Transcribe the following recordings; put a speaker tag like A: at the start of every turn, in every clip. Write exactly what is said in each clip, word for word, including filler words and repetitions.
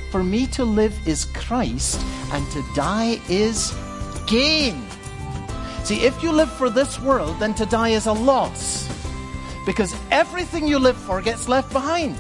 A: for me to live is Christ, and to die is gain. See, if you live for this world, then to die is a loss, because everything you live for gets left behind.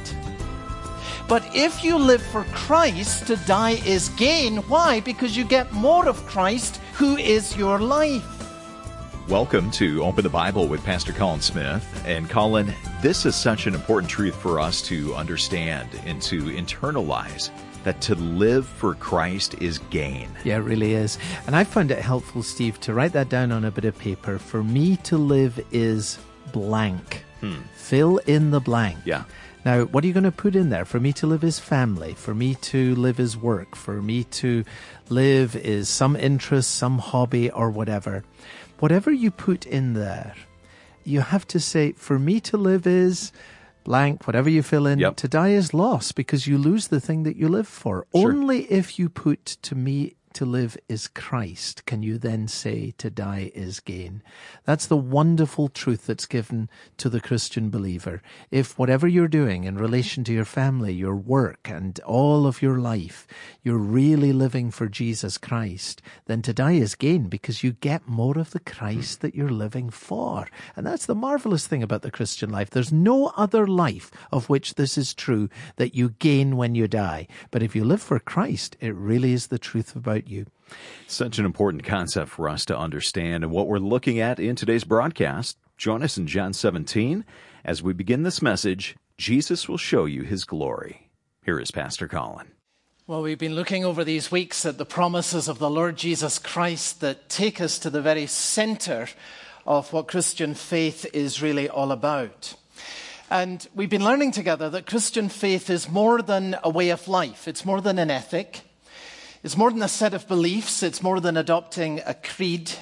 A: But if you live for Christ, to die is gain. Why? Because you get more of Christ, who is your life.
B: Welcome to Open the Bible with Pastor Colin Smith. And Colin, this is such an important truth for us to understand and to internalize, that to live for Christ is gain.
C: Yeah, it really is. And I found it helpful, Steve, to write that down on a bit of paper. For me to live is blank. Hmm. Fill in the blank.
B: Yeah.
C: Now, what are you going to put in there? For me to live is family. For me to live is work. For me to live is some interest, some hobby, or whatever. Whatever you put in there, you have to say, for me to live is blank, whatever you fill in.
B: Yep.
C: To die is loss, because you lose the thing that you live for.
B: Sure.
C: Only if you put, to me to live is Christ, can you then say to die is gain. That's the wonderful truth that's given to the Christian believer. If whatever you're doing in relation to your family, your work, and all of your life, you're really living for Jesus Christ, then to die is gain, because you get more of the Christ that you're living for. And that's the marvelous thing about the Christian life. There's no other life of which this is true, that you gain when you die. But if you live for Christ, it really is the truth about you.
B: Such an important concept for us to understand, and what we're looking at in today's broadcast. Join us in John seventeen. As we begin this message, Jesus will show you his glory. Here is Pastor Colin.
A: Well, we've been looking over these weeks at the promises of the Lord Jesus Christ that take us to the very center of what Christian faith is really all about. And we've been learning together that Christian faith is more than a way of life. It's more than an ethic. It's more than a set of beliefs. It's more than adopting a creed.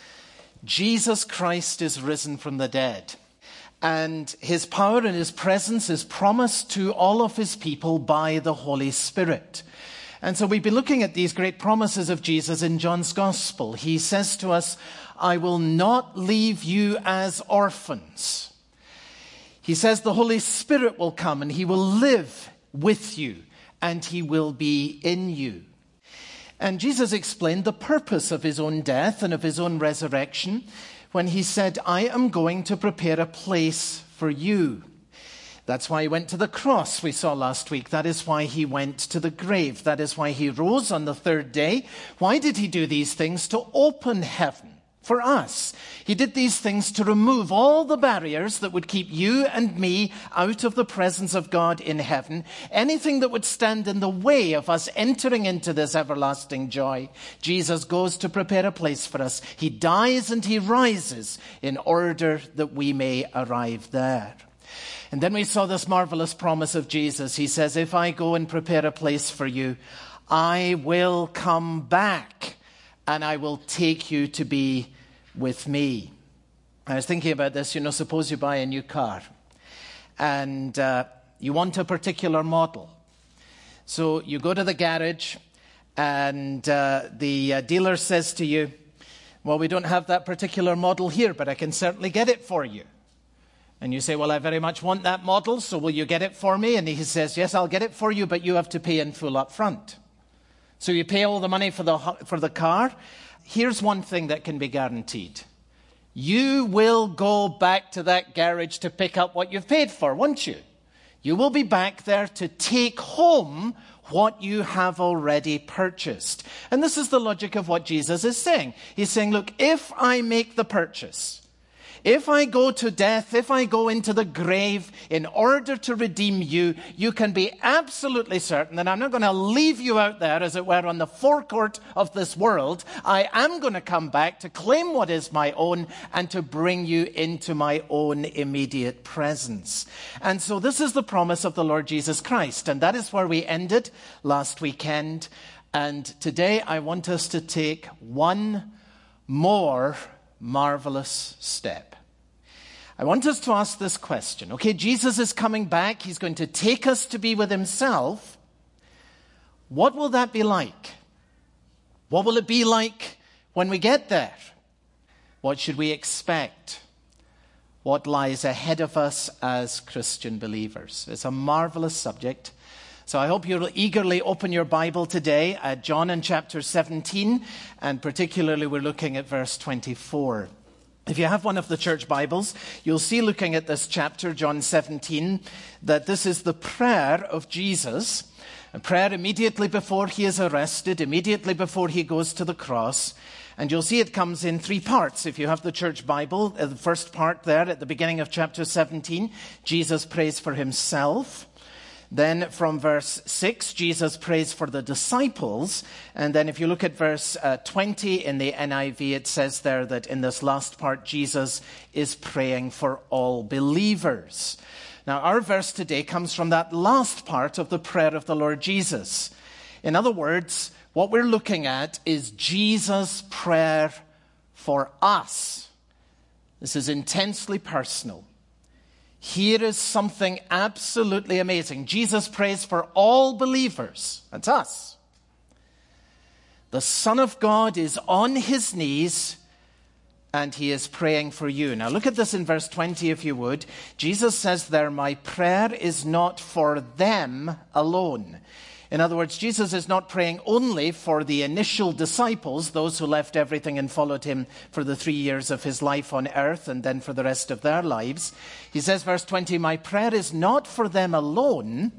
A: Jesus Christ is risen from the dead. And his power and his presence is promised to all of his people by the Holy Spirit. And so we've been looking at these great promises of Jesus in John's Gospel. He says to us, I will not leave you as orphans. He says the Holy Spirit will come and he will live with you and he will be in you. And Jesus explained the purpose of his own death and of his own resurrection when he said, I am going to prepare a place for you. That's why he went to the cross, we saw last week. That is why he went to the grave. That is why he rose on the third day. Why did he do these things? To open heaven for us. He did these things to remove all the barriers that would keep you and me out of the presence of God in heaven. Anything that would stand in the way of us entering into this everlasting joy. Jesus goes to prepare a place for us. He dies and he rises in order that we may arrive there. And then we saw this marvelous promise of Jesus. He says, if I go and prepare a place for you, I will come back and I will take you to be with me. I was thinking about this, you know, suppose you buy a new car and uh, you want a particular model. So you go to the garage and uh, the uh, dealer says to you, well, we don't have that particular model here, but I can certainly get it for you. And you say, well, I very much want that model, so will you get it for me? And he says, yes, I'll get it for you, but you have to pay in full up front. So you pay all the money for the for the car. Here's one thing that can be guaranteed. You will go back to that garage to pick up what you've paid for, won't you? You will be back there to take home what you have already purchased. And this is the logic of what Jesus is saying. He's saying, look, if I make the purchase, if I go to death, if I go into the grave in order to redeem you, you can be absolutely certain that I'm not going to leave you out there, as it were, on the forecourt of this world. I am going to come back to claim what is my own and to bring you into my own immediate presence. And so this is the promise of the Lord Jesus Christ. And that is where we ended last weekend. And today I want us to take one more marvelous step. I want us to ask this question. Okay, Jesus is coming back. He's going to take us to be with himself. What will that be like? What will it be like when we get there? What should we expect? What lies ahead of us as Christian believers? It's a marvelous subject. So I hope you'll eagerly open your Bible today at John in chapter seventeen, and particularly we're looking at verse twenty-four. If you have one of the church Bibles, you'll see looking at this chapter, John seventeen, that this is the prayer of Jesus, a prayer immediately before he is arrested, immediately before he goes to the cross. And you'll see it comes in three parts. If you have the church Bible, the first part there at the beginning of chapter seventeen, Jesus prays for himself. Then from verse six, Jesus prays for the disciples. And then if you look at verse uh, twenty in the N I V, it says there that in this last part, Jesus is praying for all believers. Now, our verse today comes from that last part of the prayer of the Lord Jesus. In other words, what we're looking at is Jesus' prayer for us. This is intensely personal. Here is something absolutely amazing. Jesus prays for all believers. That's us. The Son of God is on his knees and he is praying for you. Now look at this in verse twenty if you would. Jesus says there, my prayer is not for them alone. In other words, Jesus is not praying only for the initial disciples, those who left everything and followed him for the three years of his life on earth and then for the rest of their lives. He says, verse twenty, my prayer is not for them alone.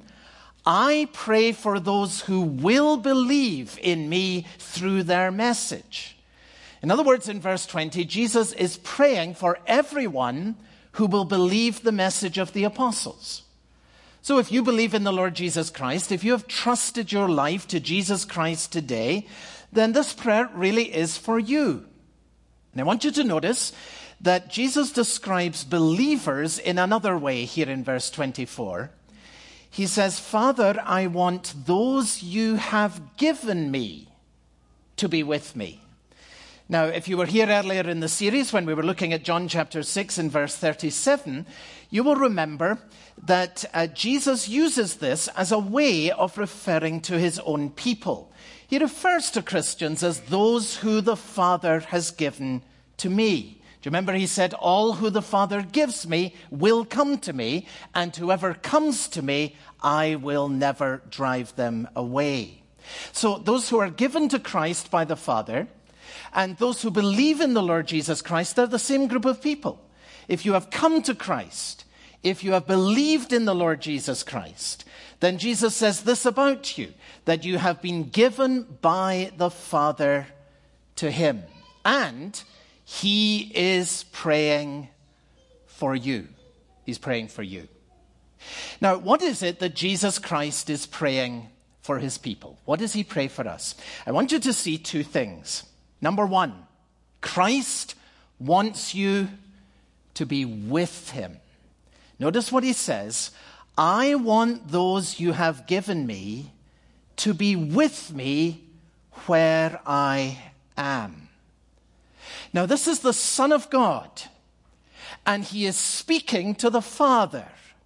A: I pray for those who will believe in me through their message. In other words, in verse twenty, Jesus is praying for everyone who will believe the message of the apostles. So if you believe in the Lord Jesus Christ, if you have trusted your life to Jesus Christ today, then this prayer really is for you. And I want you to notice that Jesus describes believers in another way here in verse twenty-four. He says, Father, I want those you have given me to be with me. Now, if you were here earlier in the series when we were looking at John chapter six and verse thirty-seven, you will remember that uh, Jesus uses this as a way of referring to his own people. He refers to Christians as those who the Father has given to me. Do you remember he said, all who the Father gives me will come to me, and whoever comes to me, I will never drive them away. So those who are given to Christ by the Father, and those who believe in the Lord Jesus Christ, they're the same group of people. If you have come to Christ, if you have believed in the Lord Jesus Christ, then Jesus says this about you, that you have been given by the Father to him. And he is praying for you. He's praying for you. Now, what is it that Jesus Christ is praying for his people? What does he pray for us? I want you to see two things. Number one, Christ wants you to be with him. Notice what he says, I want those you have given me to be with me where I am. Now this is the Son of God, and he is speaking to the Father.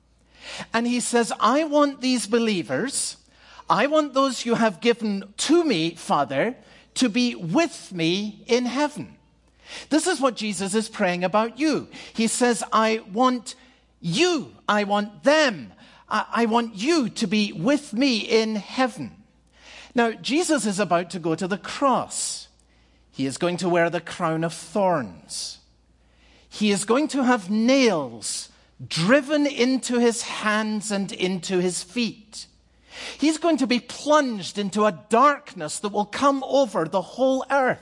A: And he says, I want these believers, I want those you have given to me, Father, to be with me in heaven. This is what Jesus is praying about you. He says, I want you, I want them, I, I want you to be with me in heaven. Now, Jesus is about to go to the cross. He is going to wear the crown of thorns. He is going to have nails driven into his hands and into his feet. He's going to be plunged into a darkness that will come over the whole earth.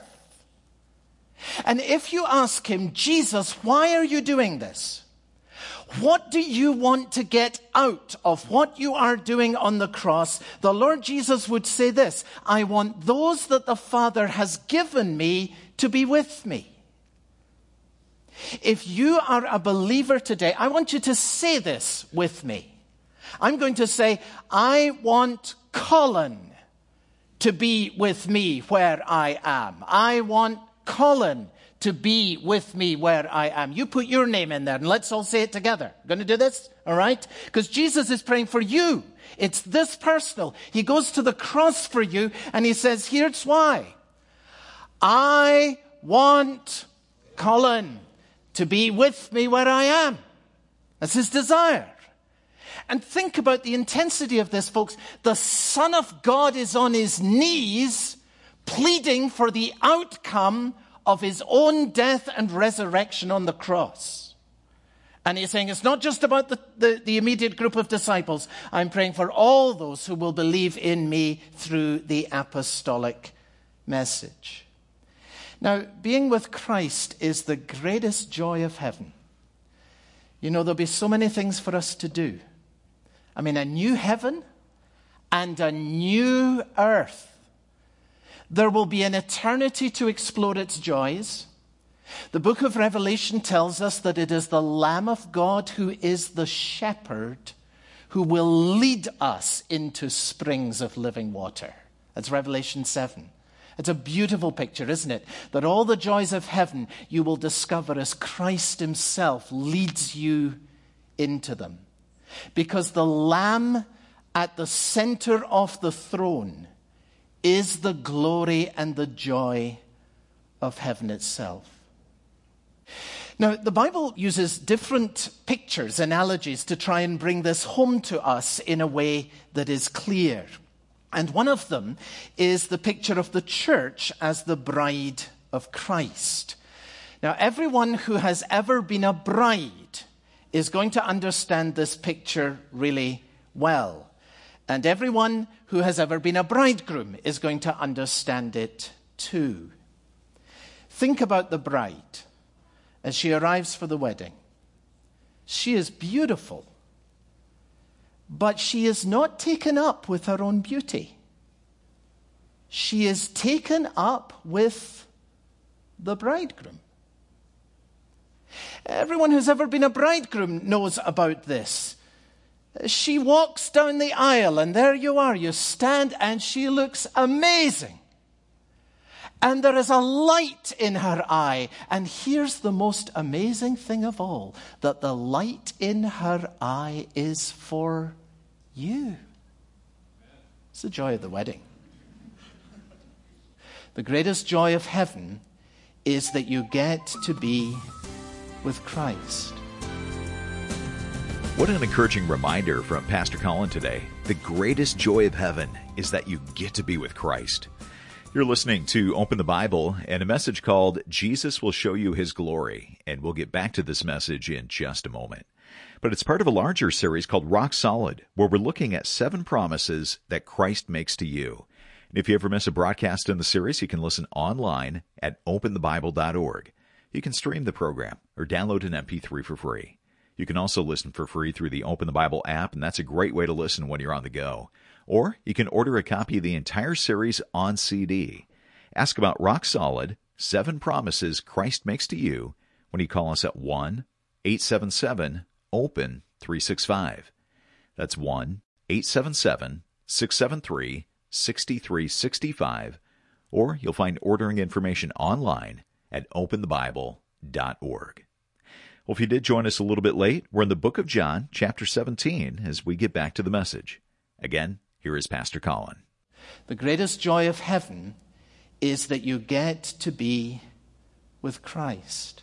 A: And if you ask him, Jesus, why are you doing this? What do you want to get out of what you are doing on the cross? The Lord Jesus would say this, I want those that the Father has given me to be with me. If you are a believer today, I want you to say this with me. I'm going to say, I want Colin to be with me where I am. I want Colin to be with me where I am. You put your name in there and let's all say it together. Going to do this? All right? Because Jesus is praying for you. It's this personal. He goes to the cross for you and he says, here's why. I want Colin to be with me where I am. That's his desire. And think about the intensity of this, folks. The Son of God is on his knees pleading for the outcome of his own death and resurrection on the cross. And he's saying it's not just about the, the, the immediate group of disciples. I'm praying for all those who will believe in me through the apostolic message. Now, being with Christ is the greatest joy of heaven. You know, there'll be so many things for us to do. I mean, a new heaven and a new earth. There will be an eternity to explore its joys. The book of Revelation tells us that it is the Lamb of God who is the shepherd who will lead us into springs of living water. That's Revelation seven. It's a beautiful picture, isn't it? That all the joys of heaven you will discover as Christ himself leads you into them. Because the Lamb at the center of the throne is the glory and the joy of heaven itself. Now, the Bible uses different pictures, analogies, to try and bring this home to us in a way that is clear. And one of them is the picture of the church as the bride of Christ. Now, everyone who has ever been a bride is going to understand this picture really well. And everyone who has ever been a bridegroom is going to understand it too. Think about the bride as she arrives for the wedding. She is beautiful, but she is not taken up with her own beauty. She is taken up with the bridegroom. Everyone who's ever been a bridegroom knows about this. She walks down the aisle, and there you are. You stand, and she looks amazing. And there is a light in her eye. And here's the most amazing thing of all, that the light in her eye is for you. It's the joy of the wedding. The greatest joy of heaven is that you get to be with Christ.
B: What an encouraging reminder from Pastor Colin today. The greatest joy of heaven is that you get to be with Christ. You're listening to Open the Bible and a message called Jesus Will Show You His Glory, and we'll get back to this message in just a moment. But it's part of a larger series called Rock Solid, where we're looking at seven promises that Christ makes to you. And if you ever miss a broadcast in the series, you can listen online at open the bible dot org. You can stream the program or download an M P three for free. You can also listen for free through the Open the Bible app, and that's a great way to listen when you're on the go. Or you can order a copy of the entire series on C D. Ask about Rock Solid, Seven Promises Christ Makes to You, when you call us at one eight seven seven open three six five. That's one eight seven seven six seven three six three six five. Or you'll find ordering information online at open the bible dot org. Well, if you did join us a little bit late, we're in the book of John, chapter seventeen, as we get back to the message. Again, here is Pastor Colin.
A: The greatest joy of heaven is that you get to be with Christ.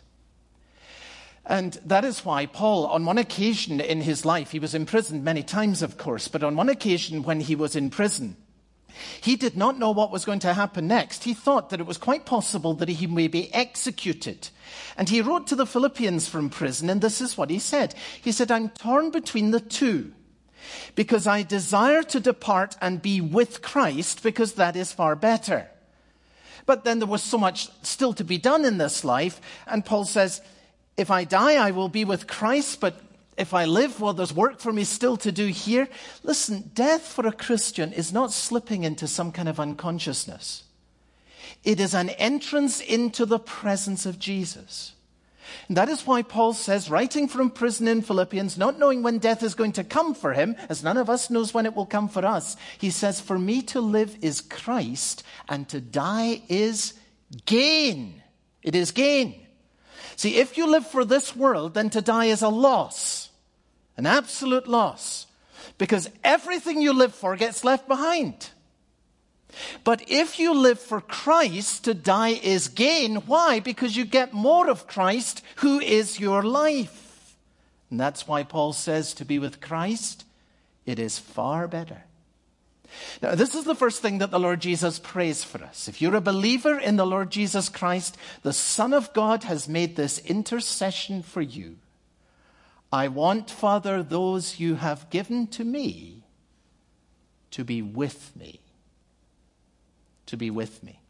A: And that is why Paul, on one occasion in his life, he was imprisoned many times, of course, but on one occasion when he was in prison, he did not know what was going to happen next. He thought that it was quite possible that he may be executed. And he wrote to the Philippians from prison, and this is what he said. He said, I'm torn between the two, because I desire to depart and be with Christ, because that is far better. But then there was so much still to be done in this life, and Paul says, if I die, I will be with Christ, but if I live, well, there's work for me still to do here. Listen, death for a Christian is not slipping into some kind of unconsciousness. It is an entrance into the presence of Jesus. And that is why Paul says, writing from prison in Philippians, not knowing when death is going to come for him, as none of us knows when it will come for us, he says, for me to live is Christ, and to die is gain. It is gain. See, if you live for this world, then to die is a loss, an absolute loss, because everything you live for gets left behind. But if you live for Christ, to die is gain. Why? Because you get more of Christ, who is your life. And that's why Paul says to be with Christ It is far better. Now, this is the first thing that the Lord Jesus prays for us. If you're a believer in the Lord Jesus Christ, the Son of God has made this intercession for you. I want, Father, those you have given to me to be with me. To be with me.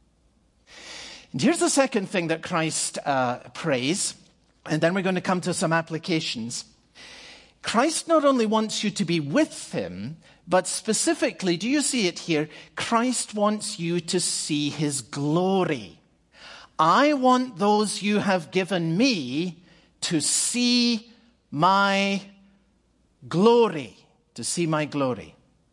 A: And here's the second thing that Christ uh, prays, and then we're going to come to some applications. Christ not only wants you to be with him, but specifically, do you see it here? Christ wants you to see his glory. I want those you have given me to see my glory. To see my glory.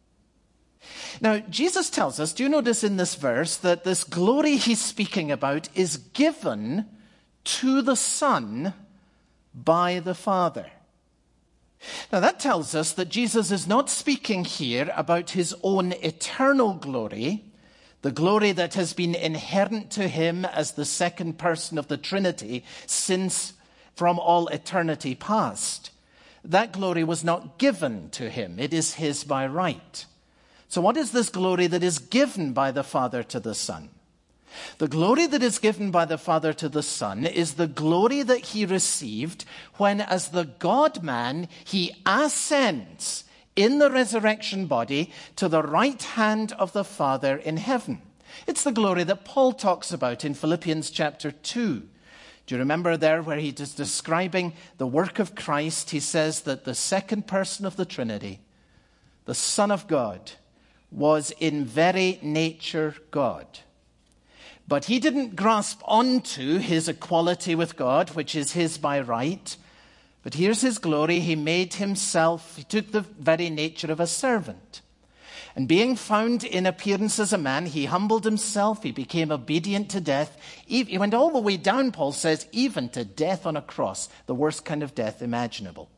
A: Now, Jesus tells us, do you notice in this verse that this glory he's speaking about is given to the Son by the Father? Now, that tells us that Jesus is not speaking here about his own eternal glory, the glory that has been inherent to him as the second person of the Trinity since from all eternity past. That glory was not given to him. It is his by right. So what is this glory that is given by the Father to the Son? The glory that is given by the Father to the Son is the glory that he received when, as the God-man, he ascends in the resurrection body to the right hand of the Father in heaven. It's the glory that Paul talks about in Philippians chapter two. Do you remember there where he is describing the work of Christ? He says that the second person of the Trinity, the Son of God, was in very nature God. But he didn't grasp onto his equality with God, which is his by right. But here's his glory. He made himself, he took the very nature of a servant. And being found in appearance as a man, he humbled himself. He became obedient to death. He went all the way down, Paul says, even to death on a cross, the worst kind of death imaginable.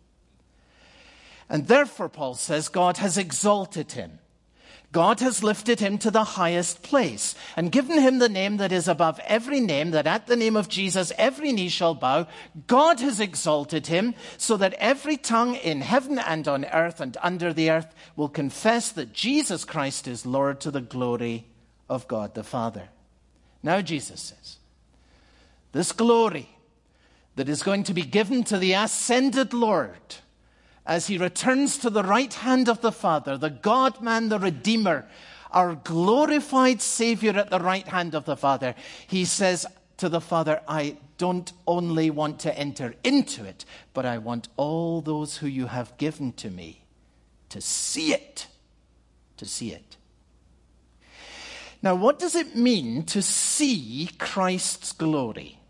A: And therefore, Paul says, God has exalted him. God has lifted him to the highest place and given him the name that is above every name, that at the name of Jesus every knee shall bow. God has exalted him so that every tongue in heaven and on earth and under the earth will confess that Jesus Christ is Lord, to the glory of God the Father. Now Jesus says, this glory that is going to be given to the ascended Lord as he returns to the right hand of the Father, the God-man, the Redeemer, our glorified Savior at the right hand of the Father, he says to the Father, I don't only want to enter into it, but I want all those who you have given to me to see it, to see it. Now, what does it mean to see Christ's glory?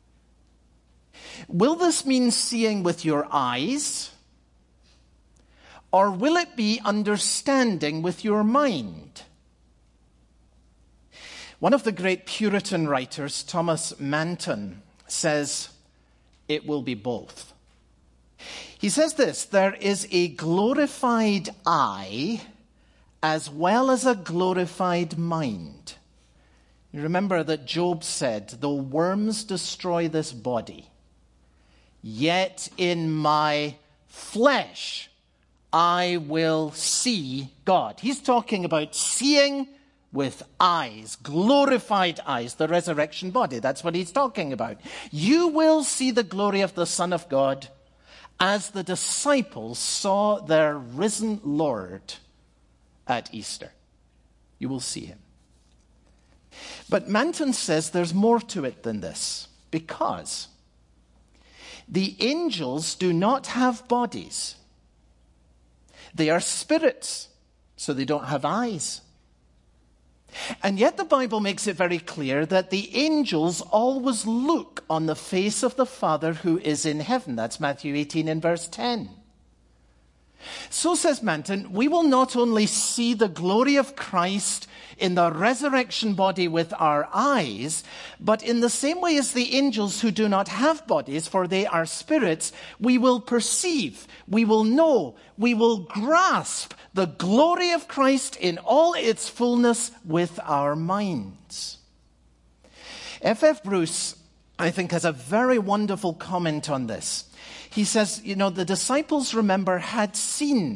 A: Will this mean seeing with your eyes? Or will it be understanding with your mind? One of the great Puritan writers, Thomas Manton, says it will be both. He says this, there is a glorified eye as well as a glorified mind. You remember that Job said, though worms destroy this body, yet in my flesh I will see God. He's talking about seeing with eyes, glorified eyes, the resurrection body. That's what he's talking about. You will see the glory of the Son of God as the disciples saw their risen Lord at Easter. You will see him. But Manton says there's more to it than this, because the angels do not have bodies. They are spirits, so they don't have eyes. And yet the Bible makes it very clear that the angels always look on the face of the Father who is in heaven. That's Matthew eighteen and verse ten. So says Manton, we will not only see the glory of Christ in the resurrection body with our eyes, but in the same way as the angels who do not have bodies, for they are spirits, we will perceive, we will know, we will grasp the glory of Christ in all its fullness with our minds. F F Bruce, I think, has a very wonderful comment on this. He says, you know, the disciples, remember, had seen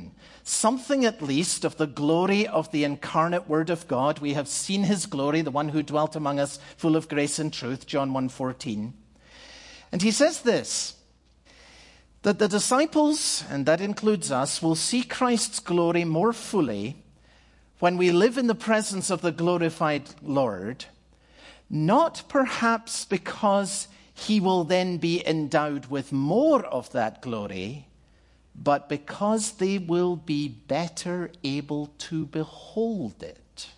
A: something at least of the glory of the incarnate Word of God. We have seen his glory, the one who dwelt among us, full of grace and truth, John one fourteen. And he says this, that the disciples, and that includes us, will see Christ's glory more fully when we live in the presence of the glorified Lord, not perhaps because he will then be endowed with more of that glory, but because they will be better able to behold it.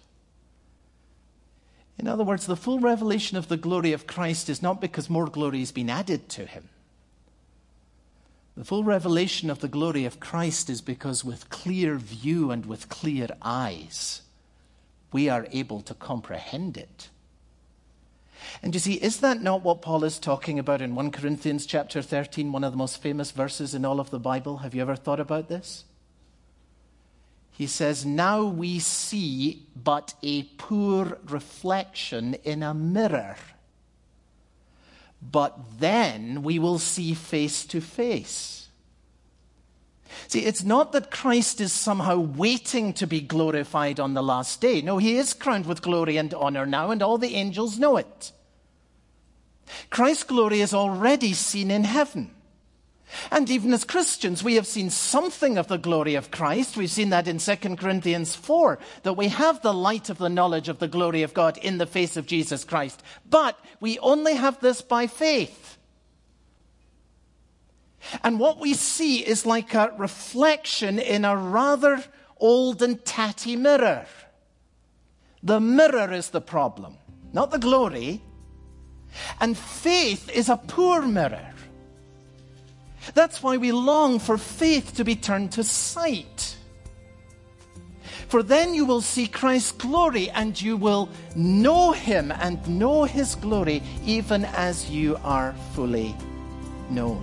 A: In other words, the full revelation of the glory of Christ is not because more glory has been added to him. The full revelation of the glory of Christ is because with clear view and with clear eyes, we are able to comprehend it. And you see, is that not what Paul is talking about in First Corinthians chapter thirteen, one of the most famous verses in all of the Bible? Have you ever thought about this? He says, now we see but a poor reflection in a mirror, but then we will see face to face. See, it's not that Christ is somehow waiting to be glorified on the last day. No, he is crowned with glory and honor now, and all the angels know it. Christ's glory is already seen in heaven. And even as Christians, we have seen something of the glory of Christ. We've seen that in Second Corinthians four, that we have the light of the knowledge of the glory of God in the face of Jesus Christ. But we only have this by faith. And what we see is like a reflection in a rather old and tatty mirror. The mirror is the problem, not the glory. And faith is a poor mirror. That's why we long for faith to be turned to sight. For then you will see Christ's glory, and you will know him and know his glory, even as you are fully known.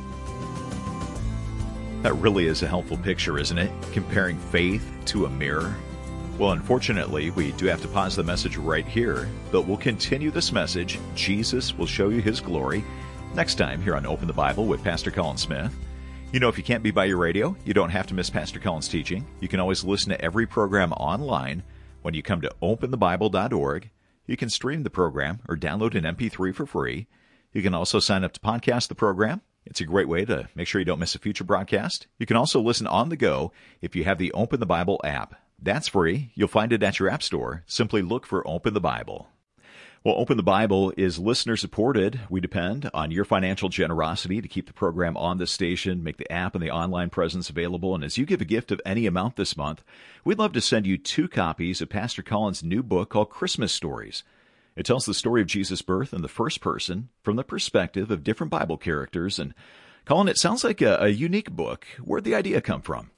B: That really is a helpful picture, isn't it? Comparing faith to a mirror. Well, unfortunately, we do have to pause the message right here, but we'll continue this message. Jesus will show you his glory next time here on Open the Bible with Pastor Colin Smith. You know, if you can't be by your radio, you don't have to miss Pastor Colin's teaching. You can always listen to every program online when you come to open the bible dot org. You can stream the program or download an M P three for free. You can also sign up to podcast the program. It's a great way to make sure you don't miss a future broadcast. You can also listen on the go if you have the Open the Bible app. That's free. You'll find it at your app store. Simply look for Open the Bible. Well, Open the Bible is listener-supported. We depend on your financial generosity to keep the program on the station, make the app and the online presence available. And as you give a gift of any amount this month, we'd love to send you two copies of Pastor Colin's new book called Christmas Stories. It tells the story of Jesus' birth in the first person from the perspective of different Bible characters. And Colin, it sounds like a, a unique book. Where'd the idea come from?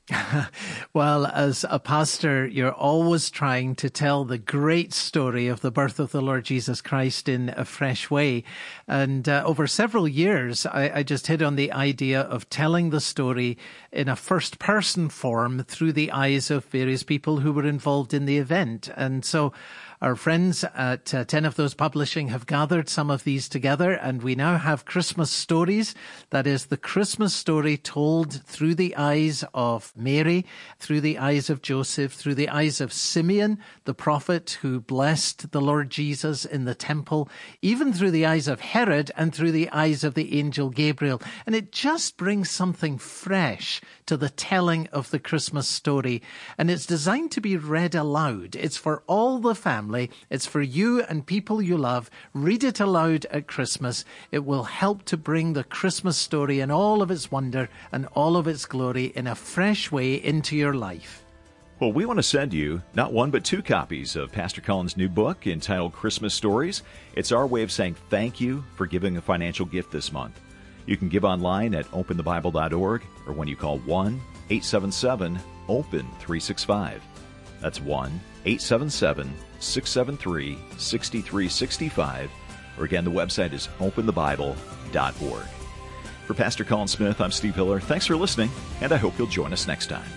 C: Well, as a pastor, you're always trying to tell the great story of the birth of the Lord Jesus Christ in a fresh way. And uh, over several years, I, I just hit on the idea of telling the story in a first-person form through the eyes of various people who were involved in the event. And so our friends at uh, Ten of Those Publishing have gathered some of these together, and we now have Christmas Stories. That is the Christmas story told through the eyes of Mary, through the eyes of Joseph, through the eyes of Simeon, the prophet who blessed the Lord Jesus in the temple, even through the eyes of Herod and through the eyes of the angel Gabriel. And it just brings something fresh to the telling of the Christmas story. And it's designed to be read aloud. It's for all the family. It's for you and people you love. Read it aloud at Christmas. It will help to bring the Christmas story and all of its wonder and all of its glory in a fresh way into your life.
B: Well, we want to send you not one but two copies of Pastor Colin's new book entitled Christmas Stories. It's our way of saying thank you for giving a financial gift this month. You can give online at open the bible dot org or when you call one eight seven seven open three six five. That's one eight seven seven six seven three six three six five. Or again, the website is open the bible dot org. For Pastor Colin Smith, I'm Steve Hiller. Thanks for listening, and I hope you'll join us next time.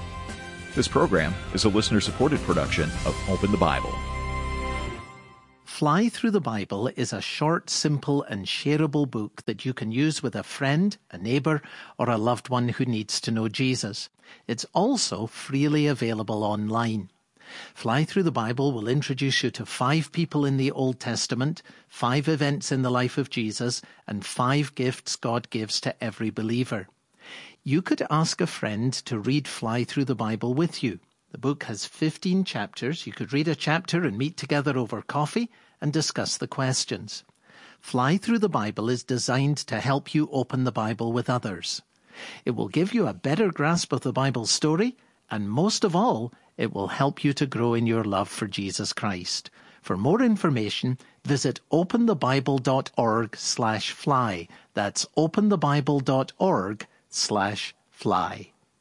B: This program is a listener-supported production of Open the Bible.
C: Fly Through the Bible is a short, simple and shareable book that you can use with a friend, a neighbour or a loved one who needs to know Jesus. It's also freely available online. Fly Through the Bible will introduce you to five people in the Old Testament, five events in the life of Jesus, and five gifts God gives to every believer. You could ask a friend to read Fly Through the Bible with you. The book has fifteen chapters. You could read a chapter and meet together over coffee and discuss the questions. Fly Through the Bible is designed to help you open the Bible with others. It will give you a better grasp of the Bible story, and most of all, it will help you to grow in your love for Jesus Christ. For more information, visit openthebible.org slash fly. That's openthebible.org slash fly.